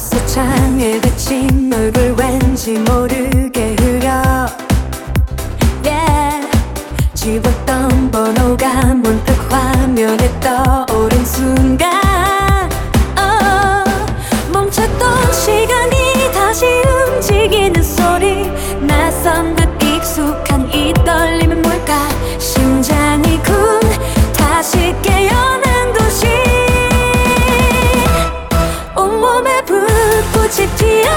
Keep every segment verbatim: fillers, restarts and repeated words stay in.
벌써 창에 비친 얼굴 왠지 모르게 흐려 yeah. 지웠던 번호가 문득 화면에 떠오른 순간 oh. 멈췄던 시간이 다시 움직이는 소리 낯선 듯 익숙한 이 떨림은 뭘까 심장이 쿵 다시 깨어난 듯이 온몸에 불꽃이 튀어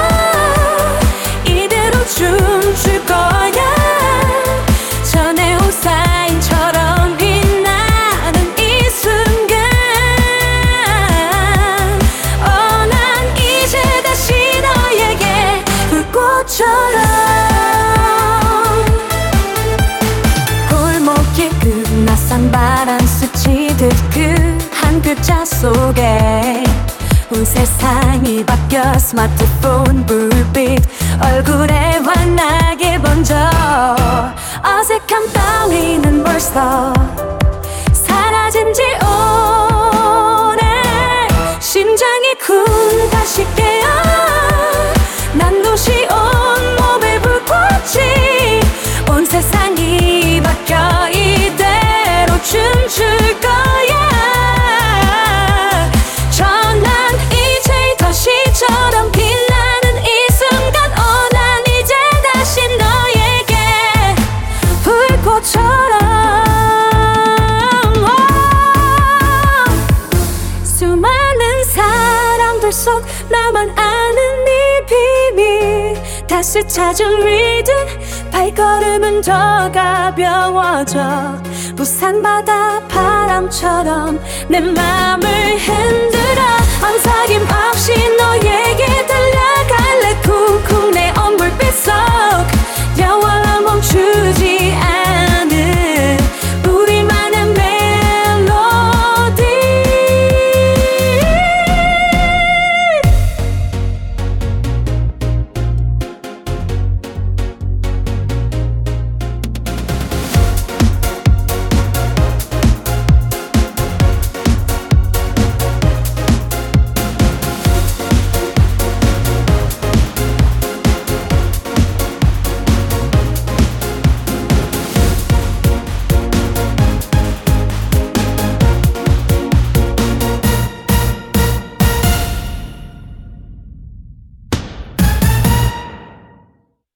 이대로 춤출 거야 저 네온 사인처럼 빛나는 이 순간 어, 난 이제 다시 너에게 불꽃처럼 골목길 끝 낯선 바람 스치듯 그 한 글자 속에 온 세상이 바뀌어 스마트폰 불빛 얼굴에 환하게 번져 어색함 따위는 벌써 사라진 지 오래 심장이 쿵 다시 깨어 난 도시 온몸에 불꽃이 온 세상이 바뀌어 이대로 춤출 거야 시처럼 빛나는 이 순간 어, 난 이제 다시 너에게 불꽃처럼 oh. 수많은 사람들 속 나만 아는 이 비밀 다시 찾은 리듬 발걸음은 더 가벼워져 부산 바다 바람처럼 내 맘을 흔들어 어리석임 없이